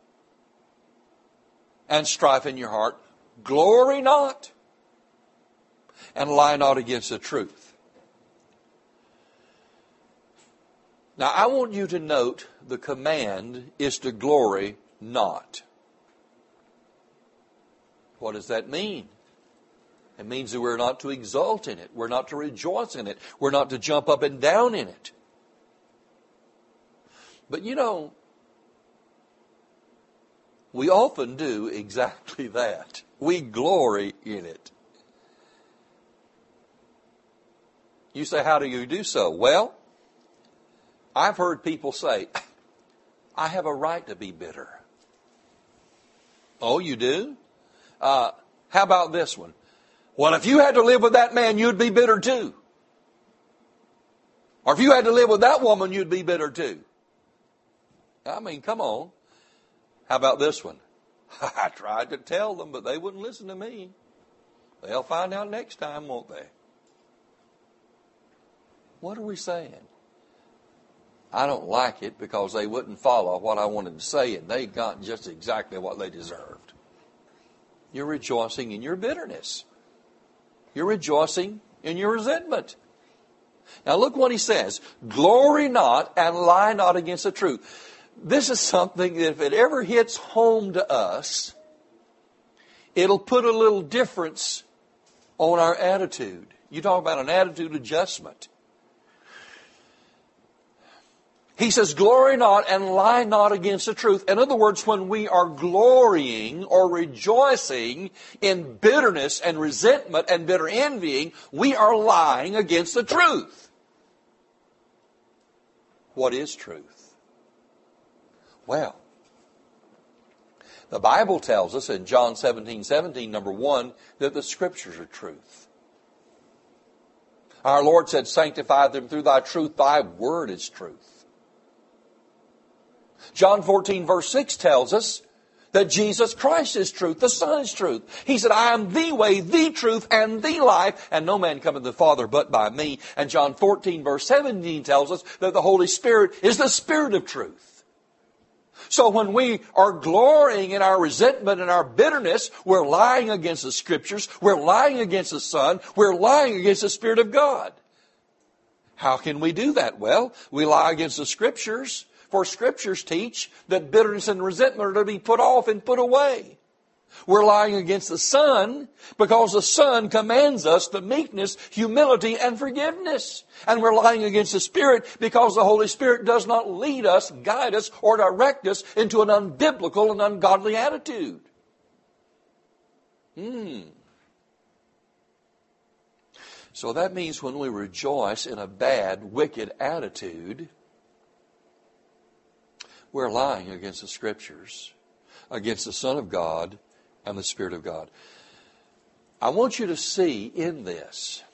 and strife in your heart, glory not and lie not against the truth. Now, I want you to note the command is to glory not. What does that mean? It means that we're not to exult in it. We're not to rejoice in it. We're not to jump up and down in it. But you know, we often do exactly that. We glory in it. You say, how do you do so? Well, I've heard people say, I have a right to be bitter. Oh, you do? Uh, how about this one? Well, if you had to live with that man, you'd be bitter too. Or if you had to live with that woman, you'd be bitter too. I mean, come on. How about this one? I tried to tell them, but they wouldn't listen to me. They'll find out next time, won't they? What are we saying? I don't like it because they wouldn't follow what I wanted to say, and they got just exactly what they deserved. You're rejoicing in your bitterness. You're rejoicing in your resentment. Now look what he says. Glory not and lie not against the truth. This is something that if it ever hits home to us, it'll put a little difference on our attitude. You talk about an attitude adjustment. He says, glory not and lie not against the truth. In other words, when we are glorying or rejoicing in bitterness and resentment and bitter envying, we are lying against the truth. What is truth? Well, the Bible tells us in John seventeen seventeen, number one, that the Scriptures are truth. Our Lord said, sanctify them through thy truth. Thy word is truth. John fourteen verse six tells us that Jesus Christ is truth, the Son is truth. He said, I am the way, the truth, and the life, and no man cometh to the Father but by me. And John fourteen verse seventeen tells us that the Holy Spirit is the Spirit of truth. So when we are glorying in our resentment and our bitterness, we're lying against the Scriptures, we're lying against the Son, we're lying against the Spirit of God. How can we do that? Well, we lie against the Scriptures. For Scriptures teach that bitterness and resentment are to be put off and put away. We're lying against the Son because the Son commands us the meekness, humility, and forgiveness. And we're lying against the Spirit because the Holy Spirit does not lead us, guide us, or direct us into an unbiblical and ungodly attitude. Hmm. So that means when we rejoice in a bad, wicked attitude, we're lying against the Scriptures, against the Son of God and the Spirit of God. I want you to see in this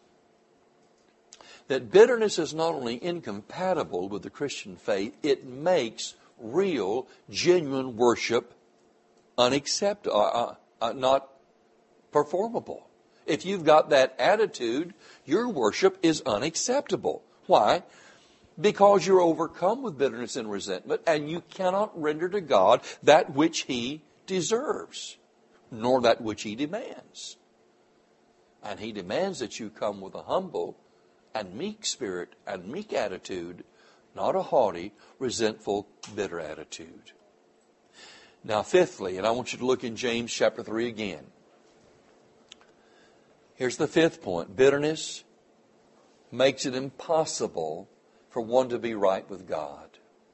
that bitterness is not only incompatible with the Christian faith, it makes real, genuine worship unacceptable, uh, uh, not performable. If you've got that attitude, your worship is unacceptable. Why? Because you're overcome with bitterness and resentment, and you cannot render to God that which He deserves, nor that which He demands. And He demands that you come with a humble and meek spirit and meek attitude, not a haughty, resentful, bitter attitude. Now, fifthly, and I want you to look in James chapter three again. Here's the fifth point. Bitterness makes it impossible for one to be right with God.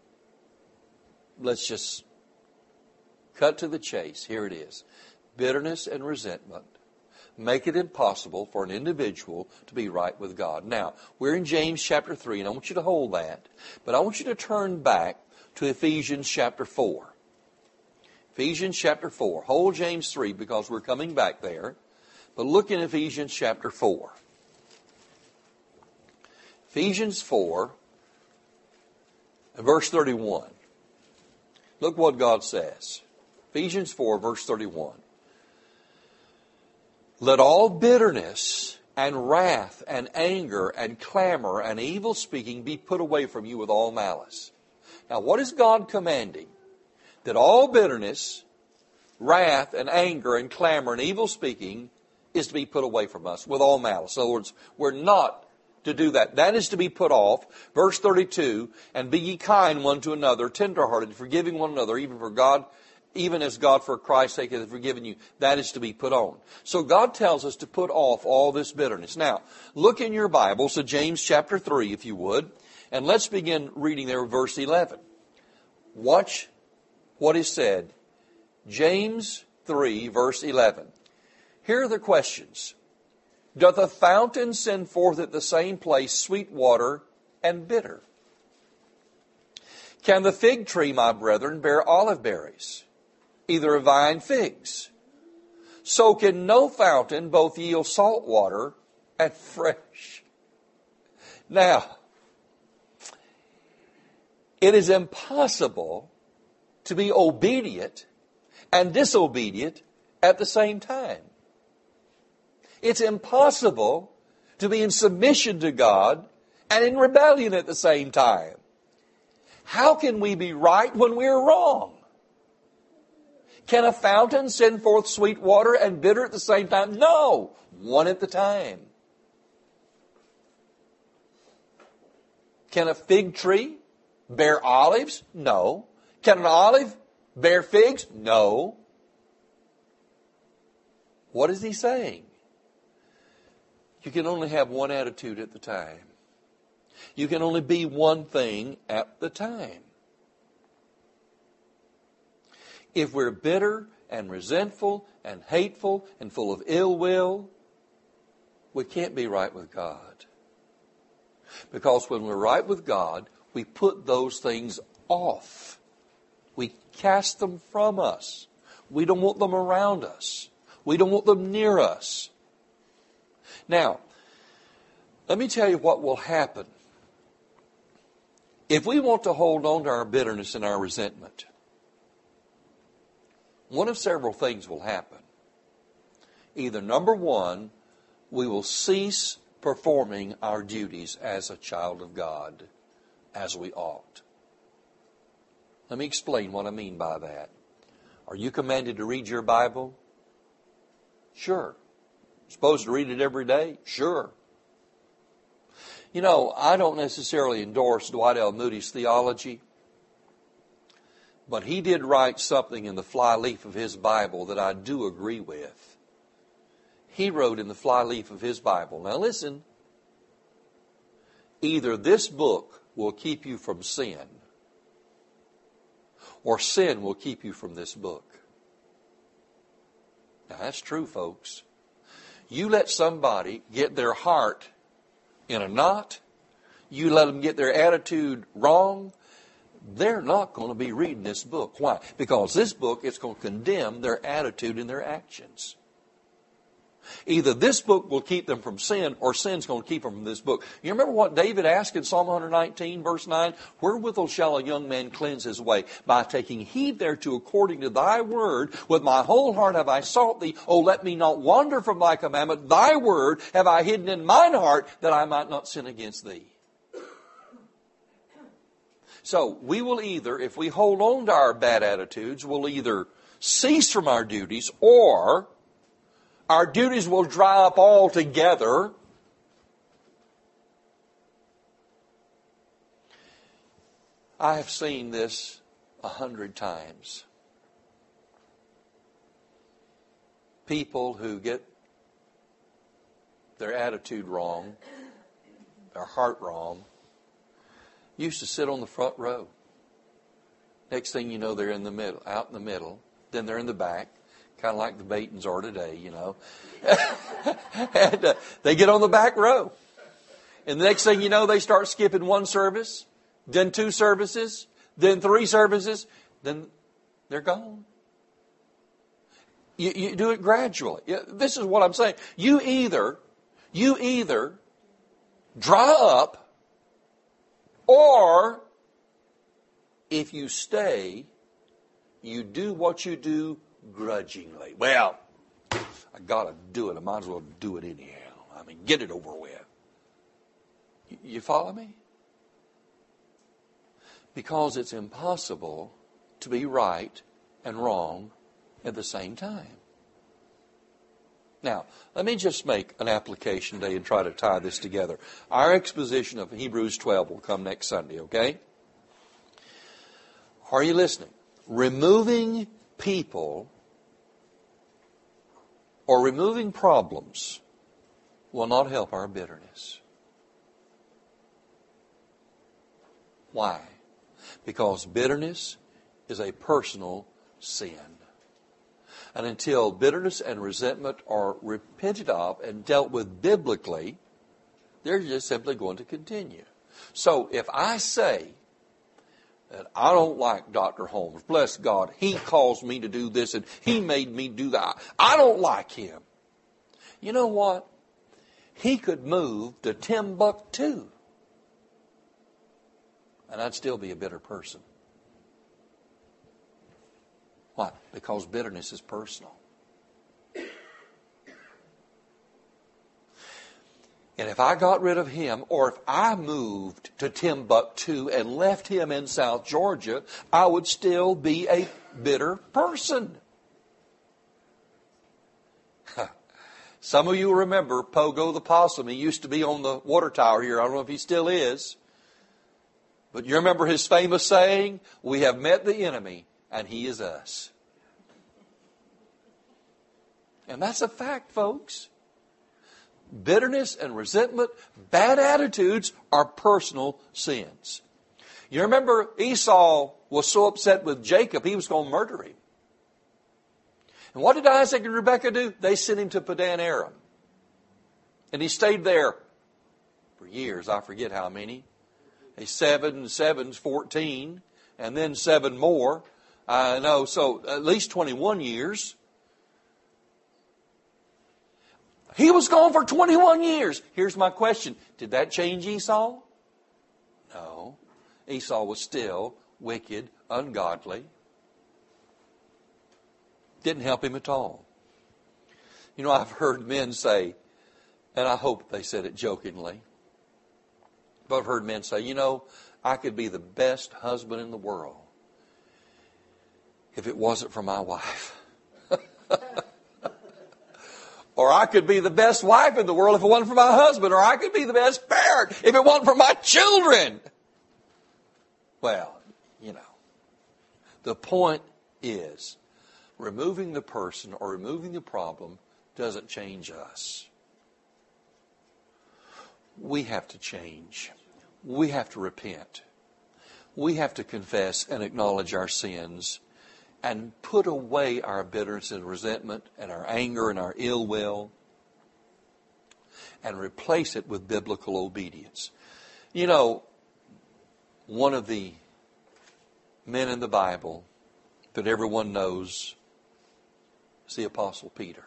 Let's just cut to the chase. Here it is. Bitterness and resentment make it impossible for an individual to be right with God. Now, we're in James chapter three, and I want you to hold that. But I want you to turn back to Ephesians chapter four. Ephesians chapter four. Hold James three because we're coming back there. But look in Ephesians chapter four. Ephesians four. Verse thirty-one. Look what God says. Ephesians four, verse thirty-one. Let all bitterness and wrath and anger and clamor and evil speaking be put away from you with all malice. Now, what is God commanding? That all bitterness, wrath and anger and clamor and evil speaking is to be put away from us with all malice. In other words, we're not to do that. That is to be put off. Verse thirty-two, and be ye kind one to another, tenderhearted, forgiving one another, even for God, even as God for Christ's sake hath forgiven you. That is to be put on. So God tells us to put off all this bitterness. Now, look in your Bibles to James chapter three, if you would, and let's begin reading there verse eleven. Watch what is said. James three, verse eleven. Here are the questions. Doth a fountain send forth at the same place sweet water and bitter? Can the fig tree, my brethren, bear olive berries, either a vine figs? So can no fountain both yield salt water and fresh. Now, it is impossible to be obedient and disobedient at the same time. It's impossible to be in submission to God and in rebellion at the same time. How can we be right when we're wrong? Can a fountain send forth sweet water and bitter at the same time? No, one at the time. Can a fig tree bear olives? No. Can an olive bear figs? No. What is he saying? You can only have one attitude at the time. You can only be one thing at the time. If we're bitter and resentful and hateful and full of ill will, we can't be right with God. Because when we're right with God, we put those things off. We cast them from us. We don't want them around us. We don't want them near us. Now, let me tell you what will happen. If we want to hold on to our bitterness and our resentment, one of several things will happen. Either, number one, we will cease performing our duties as a child of God as we ought. Let me explain what I mean by that. Are you commanded to read your Bible? Sure. Supposed to read it every day? Sure. You know, I don't necessarily endorse Dwight L. Moody's theology, but he did write something in the flyleaf of his Bible that I do agree with. He wrote in the flyleaf of his Bible, now listen, either this book will keep you from sin, or sin will keep you from this book. Now that's true, folks. You let somebody get their heart in a knot, you let them get their attitude wrong, they're not going to be reading this book. Why? Because this book is going to condemn their attitude and their actions. Either this book will keep them from sin, or sin's going to keep them from this book. You remember what David asked in Psalm one nineteen, verse nine? Wherewithal shall a young man cleanse his way? By taking heed thereto according to thy word. With my whole heart have I sought thee. O let me not wander from thy commandment. Thy word have I hidden in mine heart, that I might not sin against thee. So we will either, if we hold on to our bad attitudes, we'll either cease from our duties, or our duties will dry up altogether. I have seen this a hundred times. People who get their attitude wrong, their heart wrong, used to sit on the front row. Next thing you know, they're in the middle, out in the middle. Then they're in the back. Kind of like the Batons are today, you know. and uh, they get on the back row. And the next thing you know, they start skipping one service, then two services, then three services, then they're gone. You, you do it gradually. This is what I'm saying. You either, you either dry up, or if you stay, you do what you do grudgingly. Well, I got to do it. I might as well do it anyhow. I mean, get it over with. You follow me? Because it's impossible to be right and wrong at the same time. Now, let me just make an application today and try to tie this together. Our exposition of Hebrews twelve will come next Sunday, okay? Are you listening? Removing people or removing problems will not help our bitterness. Why? Because bitterness is a personal sin. And until bitterness and resentment are repented of and dealt with biblically, they're just simply going to continue. So if I say that I don't like Doctor Holmes, bless God, he caused me to do this and he made me do that, I don't like him. You know what? He could move to Timbuktu, and I'd still be a bitter person. Why? Because bitterness is personal. And if I got rid of him, or if I moved to Timbuktu and left him in South Georgia, I would still be a bitter person. Some of you remember Pogo the Possum. He used to be on the water tower here. I don't know if he still is. But you remember his famous saying, "We have met the enemy, and he is us." And that's a fact, folks. Bitterness and resentment, bad attitudes are personal sins. You remember Esau was so upset with Jacob, he was going to murder him. And what did Isaac and Rebekah do? They sent him to Padan Aram. And he stayed there for years. I forget how many. A seven, seven's fourteen, and then seven more. I know, so at least twenty-one years. He was gone for twenty-one years. Here's my question. Did that change Esau? No. Esau was still wicked, ungodly. Didn't help him at all. You know, I've heard men say, and I hope they said it jokingly, but I've heard men say, you know, I could be the best husband in the world if it wasn't for my wife. Or I could be the best wife in the world if it wasn't for my husband. Or I could be the best parent if it wasn't for my children. Well, you know, the point is, removing the person or removing the problem doesn't change us. We have to change. We have to repent. We have to confess and acknowledge our sins and put away our bitterness and resentment and our anger and our ill will and replace it with biblical obedience. You know, one of the men in the Bible that everyone knows is the Apostle Peter.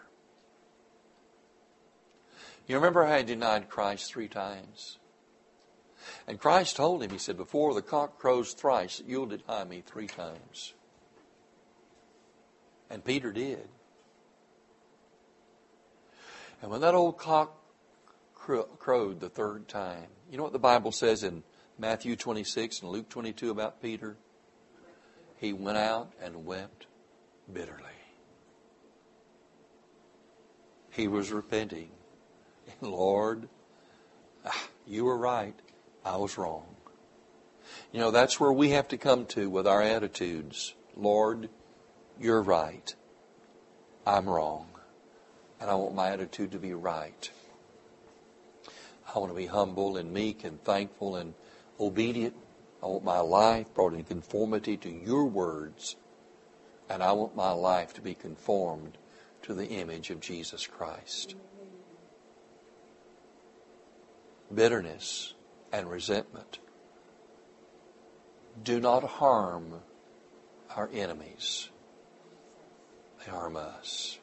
You remember how he denied Christ three times? And Christ told him, he said, before the cock crows thrice, you'll deny me three times. And Peter did. And when that old cock crowed the third time, you know what the Bible says in Matthew twenty-six and Luke twenty-two about Peter? He went out and wept bitterly. He was repenting. Lord, you were right. I was wrong. You know, that's where we have to come to with our attitudes. Lord, you're right. I'm wrong. And I want my attitude to be right. I want to be humble and meek and thankful and obedient. I want my life brought in conformity to your words. And I want my life to be conformed to the image of Jesus Christ. Bitterness and resentment do not harm our enemies. They harm us.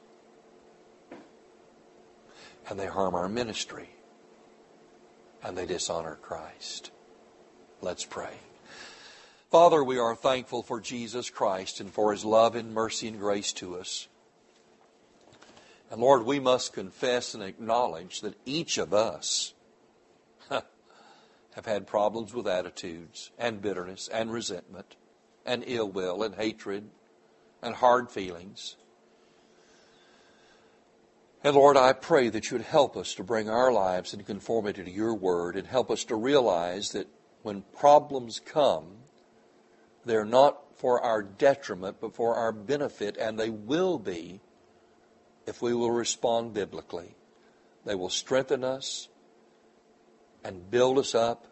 And they harm our ministry. And they dishonor Christ. Let's pray. Father, we are thankful for Jesus Christ and for His love and mercy and grace to us. And Lord, we must confess and acknowledge that each of us have had problems with attitudes and bitterness and resentment and ill will and hatred and hard feelings. And Lord, I pray that you would help us to bring our lives in conformity to your word and help us to realize that when problems come, they're not for our detriment but for our benefit, and they will be if we will respond biblically. They will strengthen us and build us up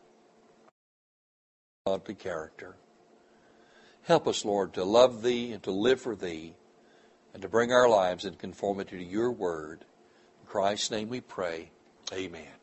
godly character. Help us, Lord, to love Thee and to live for Thee and to bring our lives in conformity to your word. In Christ's name we pray. Amen.